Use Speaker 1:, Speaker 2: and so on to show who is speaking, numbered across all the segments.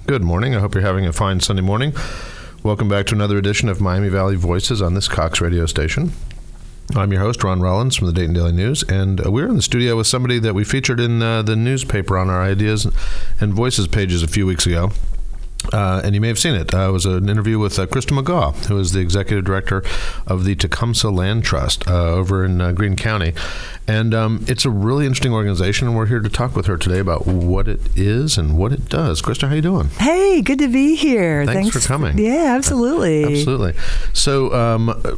Speaker 1: Good morning. I hope you're having a fine Sunday morning. Welcome back to another edition of Miami Valley Voices on this Cox radio station. I'm your host, Ron Rollins from the Dayton Daily News, and we're in the studio with somebody that we featured in the newspaper on our Ideas and Voices pages a few weeks ago. And you may have seen it. It was an interview with Krista McGaw, who is the executive director of the Tecumseh Land Trust over in Greene County. And it's a really interesting organization, and we're here to talk with her today about what it is and what it does. Krista, how you doing?
Speaker 2: Hey, good to be here.
Speaker 1: Thanks for coming.
Speaker 2: Yeah, absolutely.
Speaker 1: Absolutely. So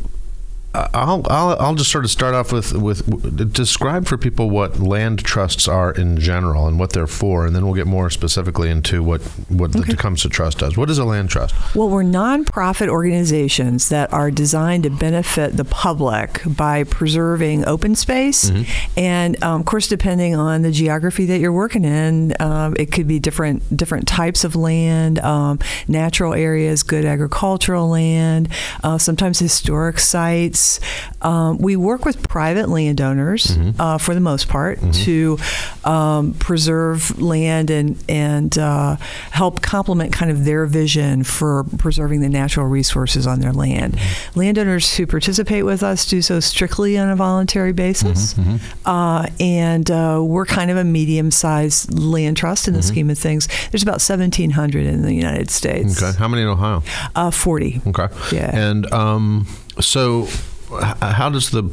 Speaker 1: I'll just sort of start off with describe for people what land trusts are in general and what they're for, and then we'll get more specifically into what the Tecumseh Trust does. What is a land trust?
Speaker 2: Well, we're nonprofit organizations that are designed to benefit the public by preserving open space, and of course, depending on the geography that you're working in, it could be different types of land, natural areas, good agricultural land, sometimes historic sites. We work with private landowners for the most part to preserve land and help complement kind of their vision for preserving the natural resources on their land. Landowners who participate with us do so strictly on a voluntary basis, and we're kind of a medium-sized land trust in the scheme of things. There's about 1,700 in the United States.
Speaker 1: Okay. How many in Ohio?
Speaker 2: 40.
Speaker 1: Okay.
Speaker 2: Yeah.
Speaker 1: And so how does the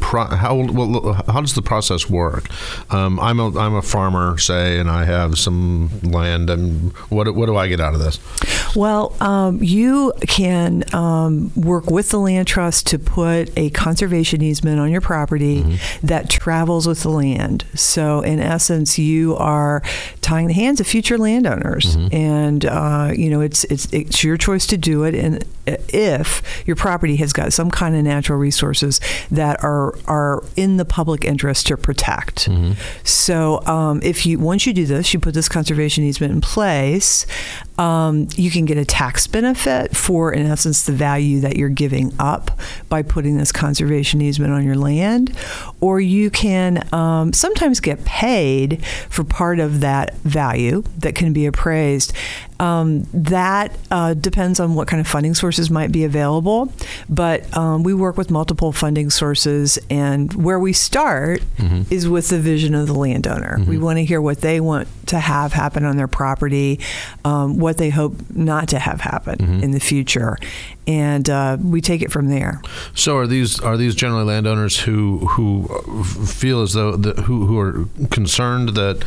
Speaker 1: process work? I'm a farmer, say, and I have some land, and what do I get out of this?
Speaker 2: Well, you can work with the land trust to put a conservation easement on your property that travels with the land. So, in essence, you are tying the hands of future landowners, and it's your choice to do it. And if your property has got some kind of natural resources that are in the public interest to protect. So once you do this, you put this conservation easement in place, you can get a tax benefit for, in essence, the value that you're giving up by putting this conservation easement on your land, or you can sometimes get paid for part of that value that can be appraised. That depends on what kind of funding sources might be available, but we work with multiple funding sources, and where we start is with the vision of the landowner. We want to hear what they want to have happen on their property, what they hope not to have happen in the future, and we take it from there. So
Speaker 1: are these generally landowners who feel as though who are concerned that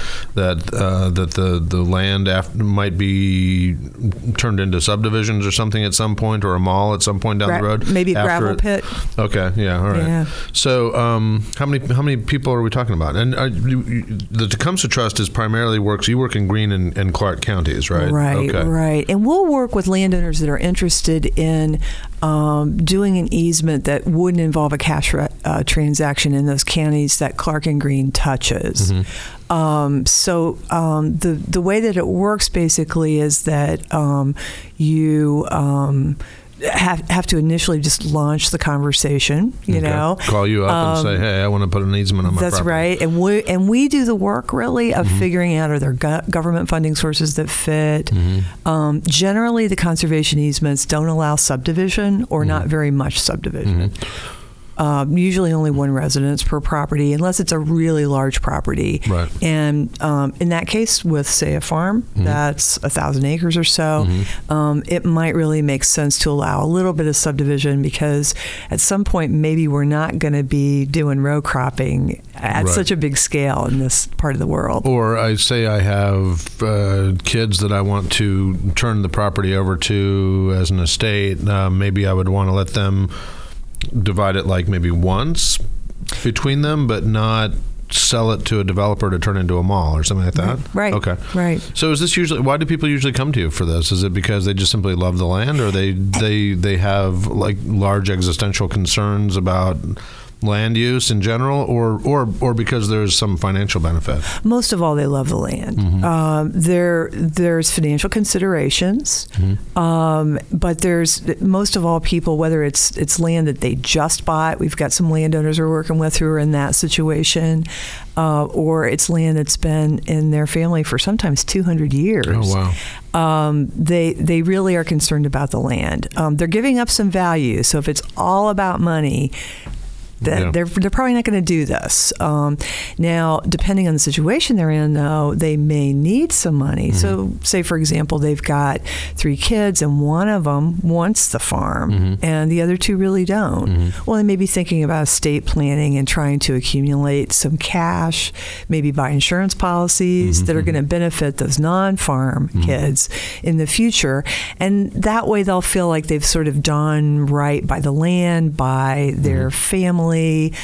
Speaker 1: the land might be turned into subdivisions or something at some point, or a mall at some point down the road?
Speaker 2: Maybe a gravel pit.
Speaker 1: Okay, yeah, all right. Yeah. So how many people are we talking about? And the Tecumseh Trust you work in Greene and Clark counties, right?
Speaker 2: Right,
Speaker 1: okay.
Speaker 2: Right. And we'll work with landowners that are interested in doing an easement that wouldn't involve a cash transaction in those counties that Clark and Greene touches. So the way that it works basically is that you have to initially just launch the conversation,
Speaker 1: Call you up and say, hey, I want to put an easement on my property.
Speaker 2: That's right. And we do the work, really, of figuring out, are there government funding sources that fit? Generally, the conservation easements don't allow subdivision or not very much subdivision. Usually only one residence per property, unless it's a really large property. Right. And in that case, with, say, a farm that's 1,000 acres or so, it might really make sense to allow a little bit of subdivision, because at some point, maybe we're not going to be doing row cropping at such a big scale in this part of the world. Or
Speaker 1: I say I have kids that I want to turn the property over to as an estate. Maybe I would want to let them divide it like maybe once between them, but not sell it to a developer to turn into a mall or something like that?
Speaker 2: Right.
Speaker 1: Okay.
Speaker 2: Right.
Speaker 1: So is this why do people usually come to you for this? Is it because they just simply love the land, or they have like large existential concerns about land use in general, or because there's some financial benefit?
Speaker 2: Most of all, they love the land. There's financial considerations, but there's most of all people, whether it's land that they just bought. We've got some landowners we're working with who are in that situation, or it's land that's been in their family for sometimes 200 years.
Speaker 1: Oh, wow.
Speaker 2: They really are concerned about the land. They're giving up some value. So if it's all about money, they're probably not going to do this. Now, depending on the situation they're in, though, they may need some money. So, say, for example, they've got 3 kids and one of them wants the farm and the other 2 really don't. Well, they may be thinking about estate planning and trying to accumulate some cash, maybe buy insurance policies that are going to benefit those non-farm kids in the future. And that way they'll feel like they've sort of done right by the land, by their family,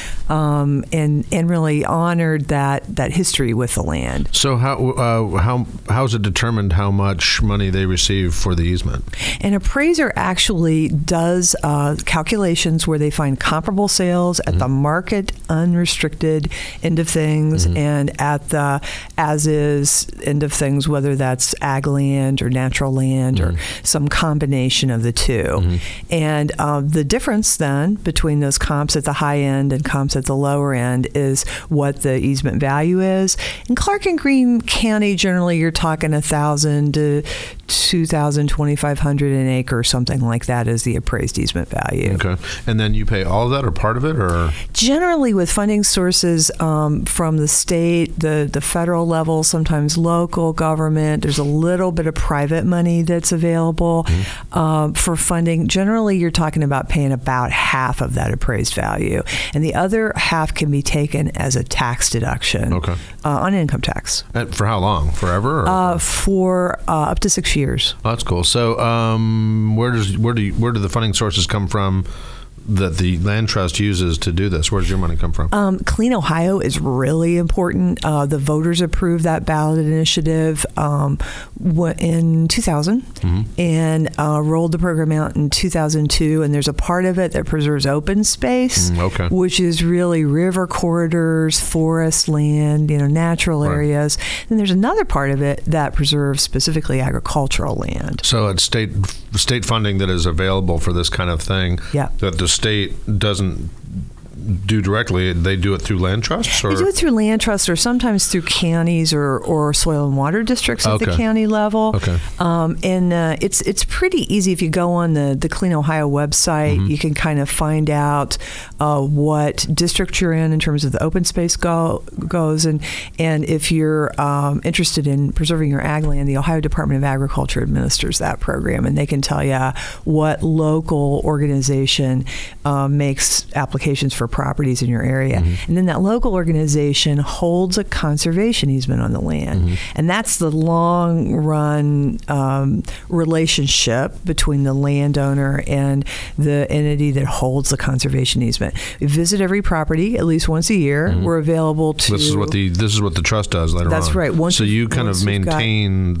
Speaker 2: and really honored that history with the land.
Speaker 1: So how is it determined how much money they receive for the easement?
Speaker 2: An appraiser actually does calculations where they find comparable sales at the market unrestricted end of things and at the as-is end of things, whether that's ag land or natural land or some combination of the two. And the difference then between those comps at the high end and comps at the lower end is what the easement value is. In Clark and Greene County, generally you're talking $1,000 to $2,000, $2,500 an acre, something like that is the appraised easement value.
Speaker 1: Okay, and then you pay all of that or part of it, or
Speaker 2: generally with funding sources from the state, the federal level, sometimes local government. There's a little bit of private money that's available for funding. Generally, you're talking about paying about half of that appraised value, and the other half can be taken as a tax deduction on income tax.
Speaker 1: And for how long? Forever? Or?
Speaker 2: For up to 6 years.
Speaker 1: Oh, that's cool. So, where do the funding sources come from that the land trust uses to do this? Where does your money come from?
Speaker 2: Clean Ohio is really important. The voters approved that ballot initiative in 2000 and rolled the program out in 2002. And there's a part of it that preserves open space, which is really river corridors, forest land, natural areas. And there's another part of it that preserves specifically agricultural land.
Speaker 1: So it's state funding that is available for this kind of thing.
Speaker 2: Yeah.
Speaker 1: That the state doesn't do directly. They do it through land trusts? Or?
Speaker 2: They do it through land trusts or sometimes through counties or soil and water districts at the county level. And it's pretty easy. If you go on the Clean Ohio website, you can kind of find out what district you're in terms of the open space goes. And if you're interested in preserving your ag land, the Ohio Department of Agriculture administers that program, and they can tell you what local organization makes applications for properties in your area. And then that local organization holds a conservation easement on the land. And that's the long run relationship between the landowner and the entity that holds the conservation easement. We visit every property at least once a year. We're available to...
Speaker 1: This is what the trust does later on.
Speaker 2: That's right.
Speaker 1: So you kind of maintain...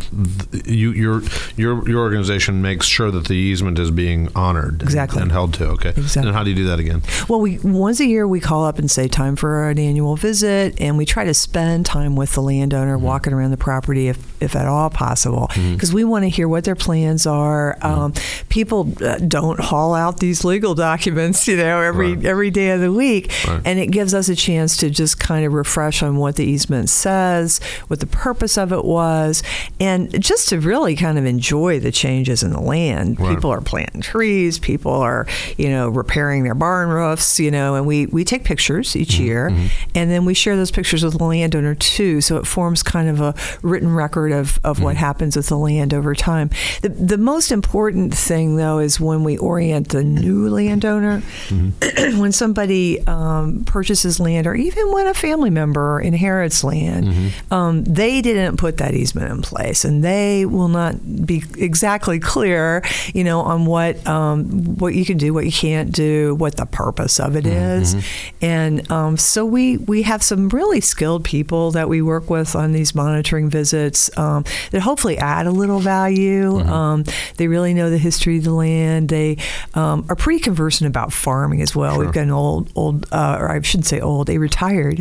Speaker 1: Your organization makes sure that the easement is being honored and held to. Okay.
Speaker 2: Exactly.
Speaker 1: And how do you do that again?
Speaker 2: Well, once a year we call up and say time for an annual visit, and we try to spend time with the landowner walking around the property if at all possible, because we want to hear what their plans are. People don't haul out these legal documents every day of the week, and it gives us a chance to just kind of refresh on what the easement says, what the purpose of it was, and just to really kind of enjoy the changes in the land. People are planting trees, people are repairing their barn roofs, and we take pictures each year, and then we share those pictures with the landowner too, so it forms kind of a written record of what happens with the land over time. The most important thing, though, is when we orient the new landowner, when somebody purchases land, or even when a family member inherits land, they didn't put that easement in place, and they will not be exactly clear, on what you can do, what you can't do, what the purpose of it is. is. And so we have some really skilled people that we work with on these monitoring visits that hopefully add a little value. They really know the history of the land. They are pretty conversant about farming as well.
Speaker 1: Sure.
Speaker 2: We've got an or I shouldn't say old, a retired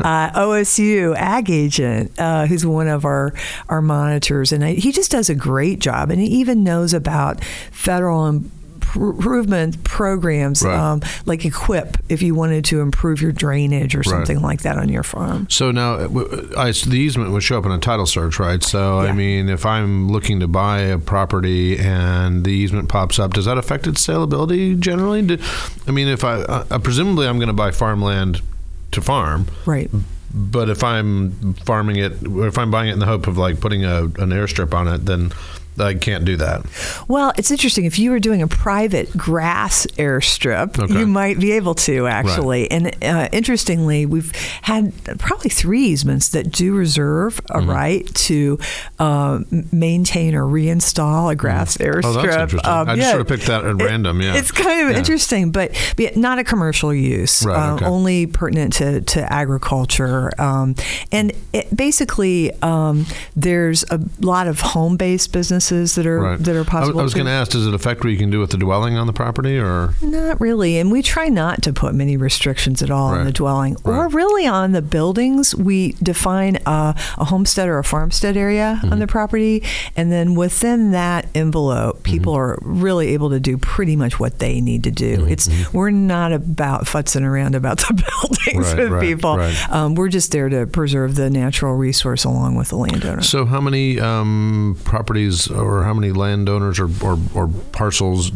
Speaker 2: OSU ag agent who's one of our monitors, and he just does a great job, and he even knows about federal improvement programs,
Speaker 1: right.
Speaker 2: Like EQIP, if you wanted to improve your drainage or something like that on your farm.
Speaker 1: So now, the easement would show up in a title search, right? So,
Speaker 2: Yeah.
Speaker 1: I mean, if I'm looking to buy a property and the easement pops up, does that affect its saleability generally? I mean, if presumably I'm going to buy farmland to farm.
Speaker 2: Right.
Speaker 1: But if I'm farming it, or if I'm buying it in the hope of like putting an airstrip on it, then I can't do that.
Speaker 2: Well, it's interesting. If you were doing a private grass airstrip, you might be able to, actually. Right. And interestingly, we've had probably 3 easements that do reserve a right to maintain or reinstall a grass airstrip.
Speaker 1: Oh, that's interesting. I just sort of picked that at random,
Speaker 2: It's kind of interesting, but not a commercial use,
Speaker 1: right,
Speaker 2: only pertinent to agriculture. And basically, there's a lot of home-based businesses that are possible.
Speaker 1: I was going to ask, does it affect what you can do with the dwelling on the property, or
Speaker 2: not really? And we try not to put many restrictions at all on the dwelling, or really on the buildings. We define a homestead or a farmstead area on the property, and then within that envelope, people are really able to do pretty much what they need to do. We're not about futzing around about the buildings with people. We're just there to preserve the natural resource along with the landowner.
Speaker 1: So, how many properties or how many landowners or parcels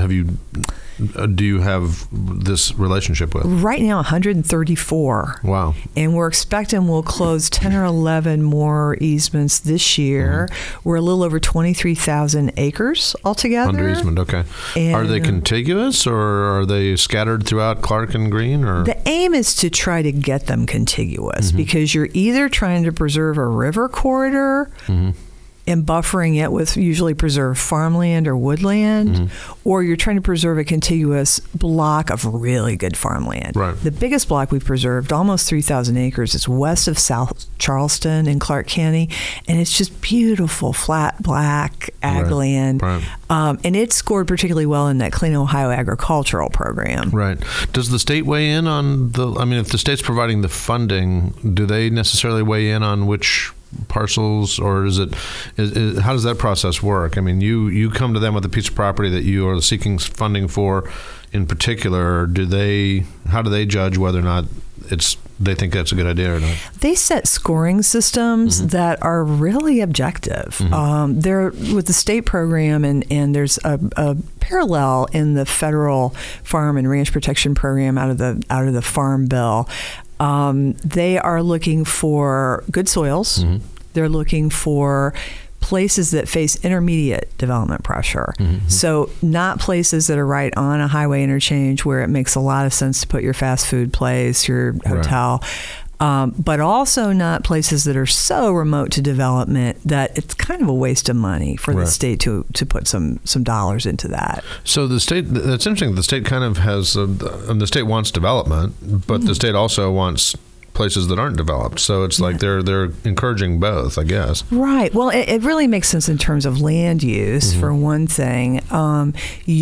Speaker 1: do you have this relationship with?
Speaker 2: Right now, 134.
Speaker 1: Wow.
Speaker 2: And we're expecting we'll close 10 or 11 more easements this year. We're a little over 23,000 acres altogether.
Speaker 1: Under easement, okay. And are they contiguous, or are they scattered throughout Clark and Greene? Or?
Speaker 2: The aim is to try to get them contiguous, because you're either trying to preserve a river corridor and buffering it with usually preserved farmland or woodland, or you're trying to preserve a contiguous block of really good farmland.
Speaker 1: Right.
Speaker 2: The biggest block we've preserved, almost 3,000 acres, is west of South Charleston in Clark County, and it's just beautiful, flat, black ag land.
Speaker 1: Right.
Speaker 2: And it scored particularly well in that Clean Ohio Agricultural Program.
Speaker 1: Right. Does the state weigh in on if the state's providing the funding, do they necessarily weigh in on which parcels, or how does that process work? I mean, you come to them with a piece of property that you are seeking funding for in particular. How do they judge whether or not they think that's a good idea or not?
Speaker 2: They set scoring systems that are really objective. They're with the state program, and there's a parallel in the federal Farm and Ranch Protection Program out of the Farm Bill. They are looking for good soils. They're looking for places that face intermediate development pressure. So not places that are right on a highway interchange where it makes a lot of sense to put your fast food place, your hotel. But also not places that are so remote to development that it's kind of a waste of money for the state to put some dollars into that.
Speaker 1: So the state, that's interesting. The state kind of has, the state wants development, but the state also wants places that aren't developed. So it's like they're encouraging both, I guess. Right.
Speaker 2: Well, it really makes sense in terms of land use, for one thing. For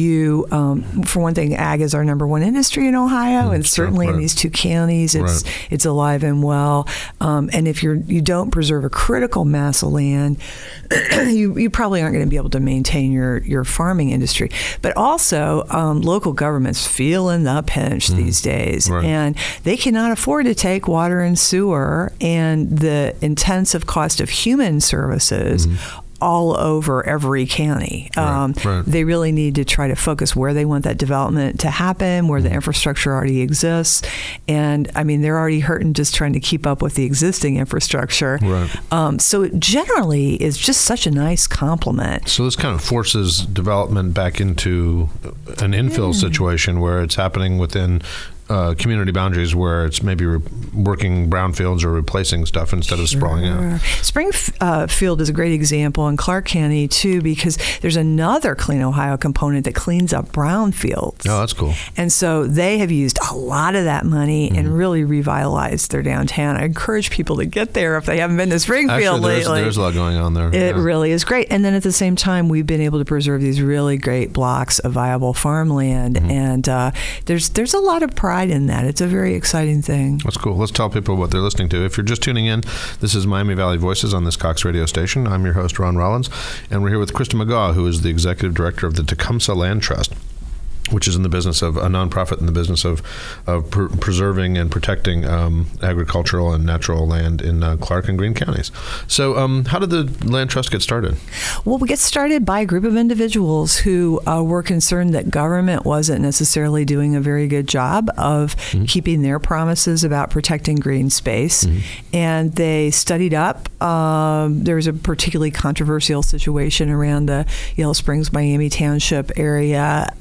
Speaker 2: one thing, ag is our number one industry in Ohio, and certainly in these 2 counties, it's alive and well. And if you don't preserve a critical mass of land, you probably aren't going to be able to maintain your farming industry. But also, local governments feeling the pinch these days, and they cannot afford to take water and sewer and the intensive cost of human services all over every county. They really need to try to focus where they want that development to happen, where the infrastructure already exists. And I mean, they're already hurting just trying to keep up with the existing infrastructure. So it generally is just such a nice complement.
Speaker 1: So this kind of forces development back into an infill situation where it's happening within community boundaries where it's maybe working brownfields or replacing stuff instead of sprawling out.
Speaker 2: Springfield is a great example in Clark County too, because there's another Clean Ohio component that cleans up brownfields.
Speaker 1: Oh, that's cool.
Speaker 2: And so they have used a lot of that money and really revitalized their downtown. I encourage people to get there if they haven't been to Springfield lately.
Speaker 1: There's a lot going on there.
Speaker 2: It really is great. And then at the same time, we've been able to preserve these really great blocks of viable farmland, and there's a lot of pride in that. It's a very exciting thing.
Speaker 1: That's cool. Let's tell people what they're listening to. If you're just tuning in, this is Miami Valley Voices on this Cox radio station. I'm your host, Ron Rollins, and we're here with Krista McGaw, who is the executive director of the Tecumseh Land Trust, which is in the business of a nonprofit in the business of preserving and protecting agricultural and natural land in Clark and Greene counties. So how did the Land Trust get started?
Speaker 2: Well, we get started by a group of individuals who were concerned that government wasn't necessarily doing a very good job of keeping their promises about protecting green space. And they studied up. There was a particularly controversial situation around the Yellow Springs, Miami Township area.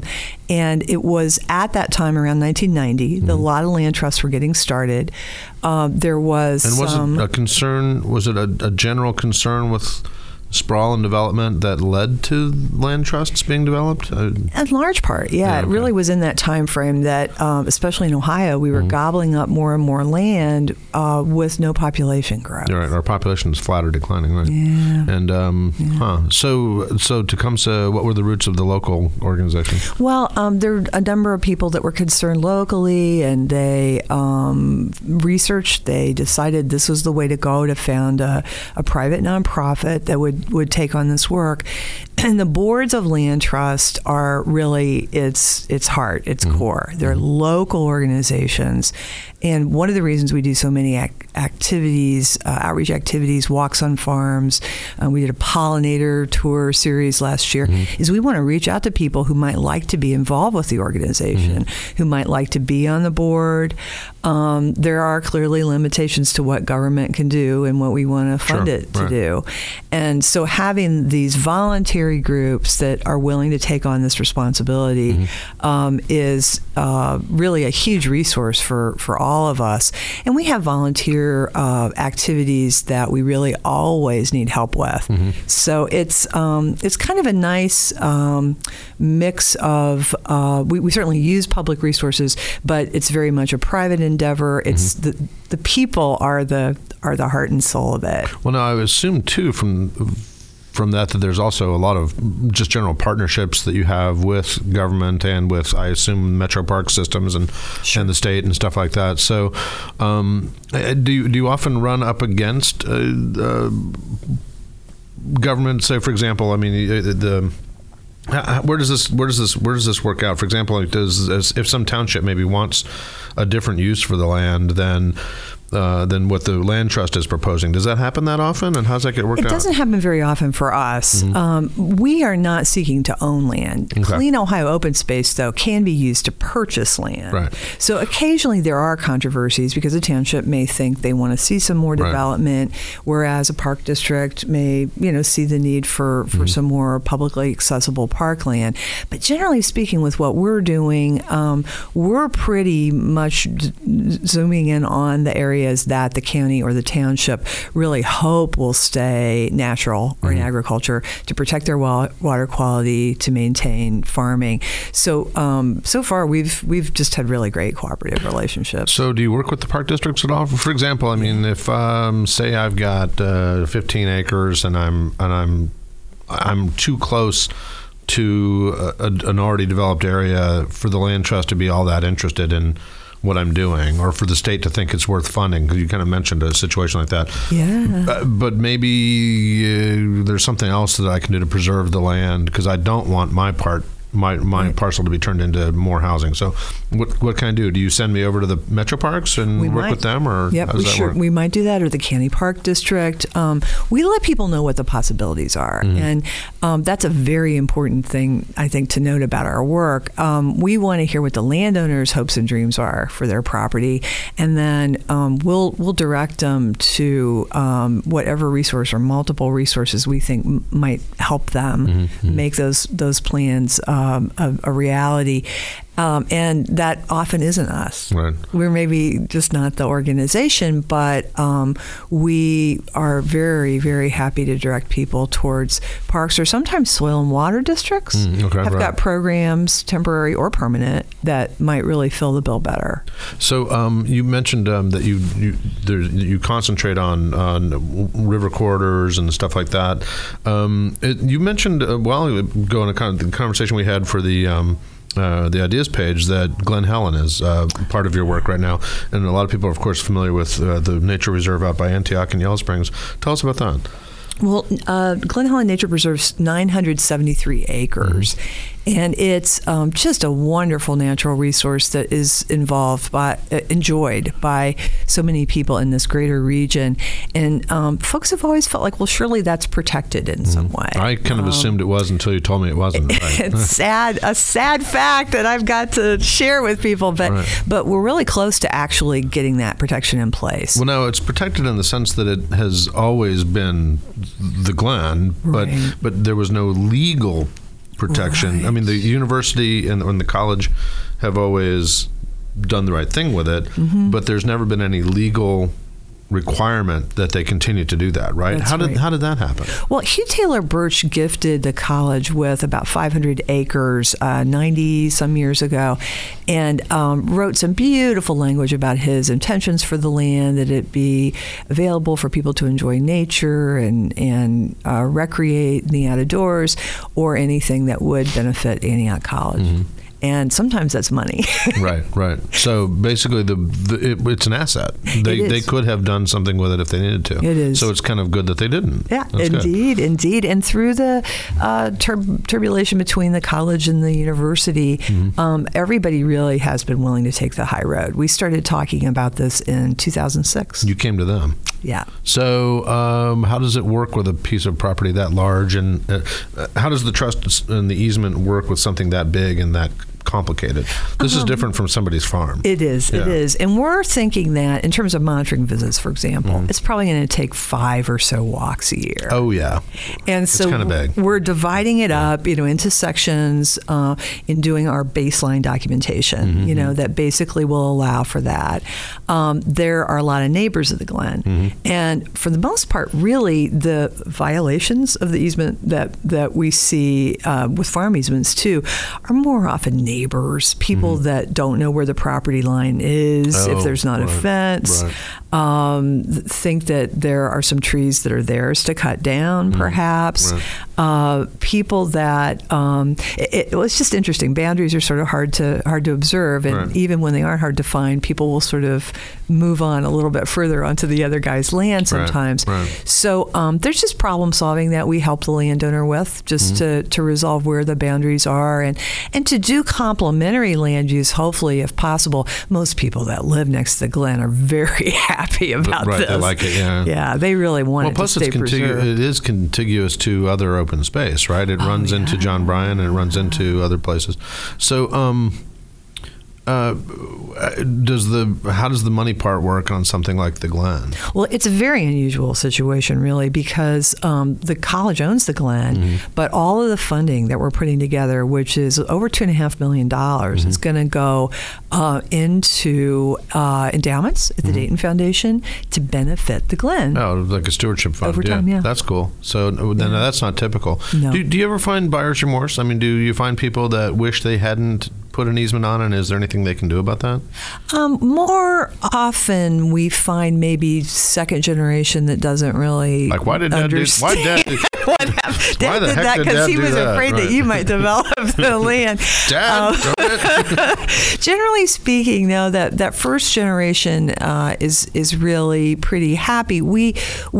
Speaker 2: And it was at that time, around 1990, a lot of land trusts were getting started. There was
Speaker 1: it a concern? Was it a general concern with sprawl and development that led to land trusts being developed?
Speaker 2: In large part, yeah. It really was in that time frame that, especially in Ohio, we were gobbling up more and more land with no population growth.
Speaker 1: You're right. Our population is flat or declining, right?
Speaker 2: Yeah.
Speaker 1: And so Tecumseh, what were the roots of the local organization?
Speaker 2: Well, there were a number of people that were concerned locally, and they researched. They decided this was the way to go, to found a private nonprofit that would take on this work. And the boards of land trust are really its heart, its core. They're local organizations. And one of the reasons we do so many activities, outreach activities, walks on farms, we did a pollinator tour series last year, is we want to reach out to people who might like to be involved with the organization, who might like to be on the board. There are clearly limitations to what government can do and what we want to fund it to do. And so having these voluntary groups that are willing to take on this responsibility is really a huge resource for all of us. And we have volunteer activities that we really always need help with. So it's kind of a nice mix of we certainly use public resources, but it's very much a private endeavor. It's the people are the heart and soul of it.
Speaker 1: Well, now I would assume too from that there's also a lot of just general partnerships that you have with government and with, I assume, Metro Park systems and the state and stuff like that. So do you often run up against government? Say, for example, I mean, where does this work out? For example, if some township maybe wants a different use for the land than what the land trust is proposing, does that happen that often, and how's that get worked out?
Speaker 2: It doesn't happen very often for us. We are not seeking to own land. Okay. Clean Ohio Open Space, though, can be used to purchase land. Right. So occasionally there are controversies because a township may think they want to see some more development, whereas a park district may, see the need for some more publicly accessible parkland. But generally speaking, with what we're doing, we're pretty much zooming in on the areas that the county or the township really hope will stay natural or in agriculture, to protect their water quality, to maintain farming. So so far we've just had really great cooperative relationships.
Speaker 1: So do you work with the park districts at all? For example, I mean, if say I've got 15 acres and I'm too close to an already developed area for the land trust to be all that interested in what I'm doing, or for the state to think it's worth funding, because you kind of mentioned a situation like that.
Speaker 2: Yeah.
Speaker 1: But maybe there's something else that I can do to preserve the land, because I don't want my parcel to be turned into more housing. So what can I do? Do you send me over to the Metro Parks and work with them, or how does that work?
Speaker 2: We might do that, or the County Park District. We let people know what the possibilities are, and that's a very important thing, I think, to note about our work. We want to hear what the landowners' hopes and dreams are for their property, and then we'll direct them to whatever resource or multiple resources we think might help them make those plans a reality. And that often isn't us.
Speaker 1: Right.
Speaker 2: We're maybe just not the organization, but we are very, very happy to direct people towards parks or sometimes soil and water districts. Have got programs, temporary or permanent, that might really fill the bill better.
Speaker 1: So you mentioned that you concentrate on river corridors and stuff like that. You mentioned a while ago in the conversation we had for the ideas page that Glen Helen is part of your work right now, and a lot of people are of course familiar with the nature reserve out by Antioch and Yellow Springs. Tell us about that.
Speaker 2: Well, Glen Helen Nature Preserve's 973 acres, and it's just a wonderful natural resource that is enjoyed by so many people in this greater region. And folks have always felt like, well, surely that's protected in some way.
Speaker 1: I kind of assumed it was until you told me it wasn't. Right.
Speaker 2: It's a sad fact that I've got to share with people, but we're really close to actually getting that protection in place.
Speaker 1: Well, no, it's protected in the sense that it has always been the Glen, but there was no legal protection. Right. I mean, the university and the college have always done the right thing with it, but there's never been any legal requirement that they continue to do that, right? How did that happen?
Speaker 2: Well, Hugh Taylor Birch gifted the college with about 500 acres 90 some years ago, and wrote some beautiful language about his intentions for the land, that it be available for people to enjoy nature and recreate in the outdoors, or anything that would benefit Antioch College. And sometimes that's money.
Speaker 1: Right. So basically, it's an asset. They could have done something with it if they needed to.
Speaker 2: It is.
Speaker 1: So it's kind of good that they didn't.
Speaker 2: Yeah, indeed. And through the turbulation between the college and the university, everybody really has been willing to take the high road. We started talking about this in 2006.
Speaker 1: You came to them.
Speaker 2: Yeah.
Speaker 1: So how does it work with a piece of property that large, and how does the trust and the easement work with something that big and that complicated? This is different from somebody's farm.
Speaker 2: It is. And we're thinking that in terms of monitoring visits, for example, it's probably going to take 5 or so walks a year.
Speaker 1: Oh, yeah.
Speaker 2: And so
Speaker 1: it's kind of big.
Speaker 2: We're dividing it up, into sections in doing our baseline documentation, that basically will allow for that. There are a lot of neighbors of the Glen. And for the most part, really, the violations of the easement that we see with farm easements, too, are more often neighbors, people that don't know where the property line is, if there's not a fence, think that there are some trees that are theirs to cut down, perhaps. People that, it's just interesting. Boundaries are sort of hard to observe, and even when they aren't hard to find, people will sort of move on a little bit further onto the other guy's land sometimes. So there's just problem solving that we help the landowner with, just to resolve where the boundaries are, and to do complementary land use, hopefully, if possible. Most people that live next to the Glen are very happy about this.
Speaker 1: They like it,
Speaker 2: Yeah, they really want it to stay preserved.
Speaker 1: It is contiguous to other open space, right? It runs into John Bryan, and it runs into other places. So, how does the money part work on something like the Glen?
Speaker 2: Well, it's a very unusual situation, really, because the college owns the Glen, but all of the funding that we're putting together, which is over $2.5 million, is going to go into endowments at the Dayton Foundation to benefit the Glen.
Speaker 1: Oh, like a stewardship fund.
Speaker 2: Over time, yeah.
Speaker 1: That's cool. So then that's not typical.
Speaker 2: No.
Speaker 1: Do you ever find buyer's remorse? I mean, do you find people that wish they hadn't put an easement on, and is there anything they can do about that?
Speaker 2: More often, we find maybe second generation that doesn't really
Speaker 1: why did Dad
Speaker 2: understand.
Speaker 1: Why Dad did
Speaker 2: that because he was afraid that you might develop the land.
Speaker 1: Dad,
Speaker 2: generally speaking, though, that first generation is really pretty happy. We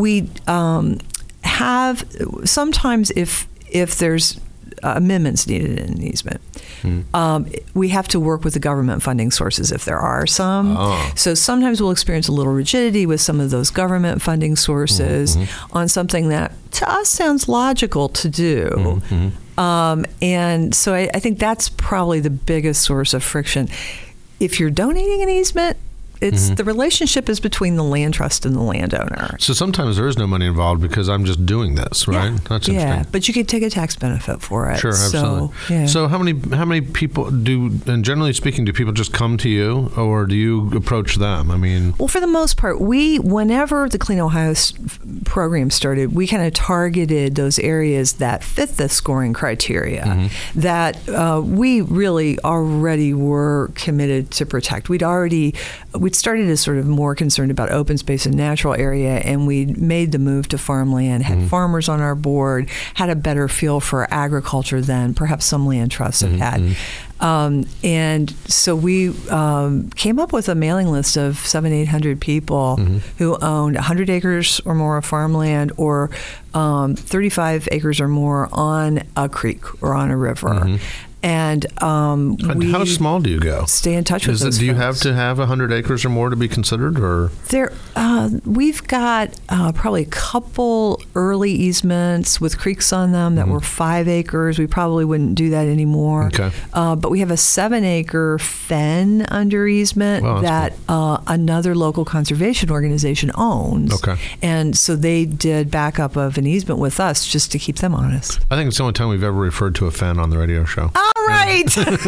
Speaker 2: have sometimes if there's amendments needed in an easement. We have to work with the government funding sources if there are some. So sometimes we'll experience a little rigidity with some of those government funding sources on something that to us sounds logical to do. And so I think that's probably the biggest source of friction. If you're donating an easement, It's the relationship is between the land trust and the landowner.
Speaker 1: So sometimes there is no money involved because I'm just doing this, right?
Speaker 2: Yeah.
Speaker 1: That's interesting.
Speaker 2: Yeah, but you could take a tax benefit for it.
Speaker 1: Sure, absolutely. So how many people do, and generally speaking, do people just come to you, or do you approach them? I mean,
Speaker 2: well, for the most part, whenever the Clean Ohio program started, we kind of targeted those areas that fit the scoring criteria that we really already were committed to protect. We'd started as sort of more concerned about open space and natural area, and we made the move to farmland, had farmers on our board, had a better feel for agriculture than perhaps some land trusts have had. And so we came up with a mailing list of 700-800 people who owned 100 acres or more of farmland, or 35 acres or more on a creek or on a river. And
Speaker 1: how small do you go?
Speaker 2: Stay in touch with those
Speaker 1: Do you
Speaker 2: folks.
Speaker 1: have to have 100 acres or more to be considered, or
Speaker 2: we've got probably a couple early easements with creeks on them that were 5 acres. We probably wouldn't do that anymore.
Speaker 1: Okay.
Speaker 2: But we have a 7-acre fen under easement that another local conservation organization owns.
Speaker 1: Okay.
Speaker 2: And so they did backup of an easement with us just to keep them honest.
Speaker 1: I think it's the only time we've ever referred to a fen on the radio show.
Speaker 2: All right.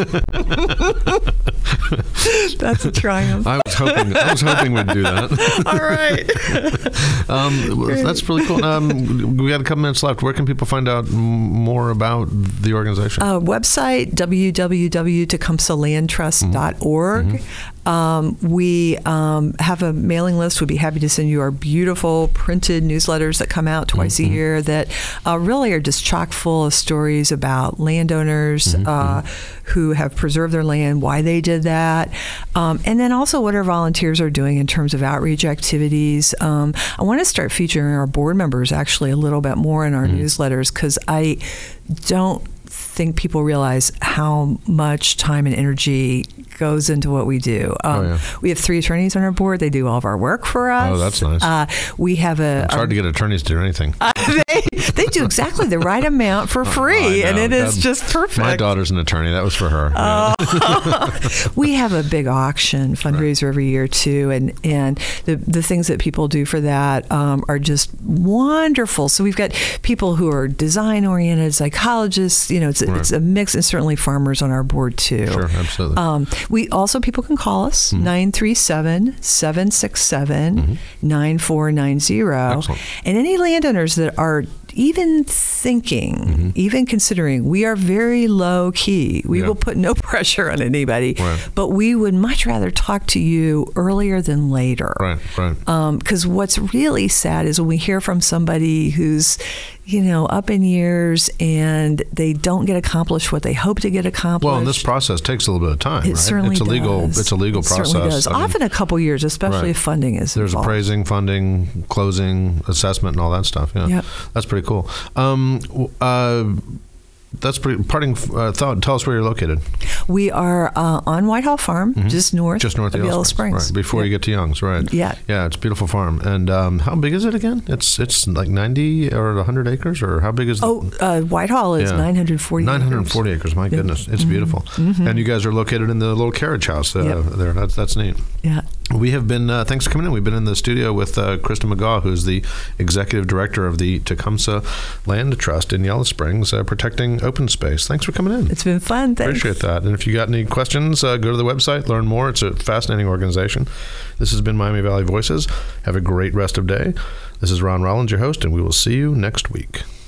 Speaker 2: That's a triumph.
Speaker 1: I was hoping we'd do that.
Speaker 2: All right.
Speaker 1: That's really cool. We got a couple minutes left. Where can people find out more about the organization?
Speaker 2: Website, www.tecumsehlandtrust.org. We have a mailing list. We'd be happy to send you our beautiful printed newsletters that come out twice a year that really are just chock full of stories about landowners who have preserved their land, why they did that, and then also what our volunteers are doing in terms of outreach activities. I want to start featuring our board members actually a little bit more in our newsletters, because I don't think people realize how much time and energy goes into what we do. We have 3 attorneys on our board. They do all of our work for us.
Speaker 1: Oh, that's nice.
Speaker 2: We have
Speaker 1: it's hard to get attorneys to do anything.
Speaker 2: They do exactly the right amount for free, and it is just perfect.
Speaker 1: My daughter's an attorney. That was for her.
Speaker 2: We have a big auction fundraiser every year too, and the things that people do for that are just wonderful. So we've got people who are design oriented, psychologists. It's a mix, and certainly farmers on our board too.
Speaker 1: Sure, absolutely.
Speaker 2: People can call us 937-767-9490.
Speaker 1: Excellent.
Speaker 2: And any landowners that are even thinking, even considering, we are very low key. We will put no pressure on anybody, but we would much rather talk to you earlier than later.
Speaker 1: Right.
Speaker 2: Because what's really sad is when we hear from somebody who's, up in years and they don't get accomplished what they hope to get accomplished.
Speaker 1: Well, and this process takes a little bit of time, right?
Speaker 2: Certainly
Speaker 1: It's a legal process.
Speaker 2: Certainly does. Often a couple years, especially if funding is
Speaker 1: There's
Speaker 2: involved.
Speaker 1: appraising, funding, closing, assessment, and all that stuff. Yeah.
Speaker 2: Yep.
Speaker 1: That's pretty cool. That's pretty. Parting thought. Tell us where you're located.
Speaker 2: We are on Whitehall Farm, just north of Yellow Springs.
Speaker 1: Right, before you get to Young's, right?
Speaker 2: Yeah.
Speaker 1: Yeah, it's a beautiful farm. And how big is it again? It's like 90 or 100 acres, or how big is it?
Speaker 2: Whitehall is 940
Speaker 1: 940 acres. My goodness, it's beautiful. And you guys are located in the little carriage house there. That's neat.
Speaker 2: Yeah.
Speaker 1: We have been, thanks for coming in. We've been in the studio with Krista McGaw, who's the executive director of the Tecumseh Land Trust in Yellow Springs, protecting open space. Thanks for coming in.
Speaker 2: It's been fun. Thanks.
Speaker 1: Appreciate that. And if you got any questions, go to the website, learn more. It's a fascinating organization. This has been Miami Valley Voices. Have a great rest of day. This is Ron Rollins, your host, and we will see you next week.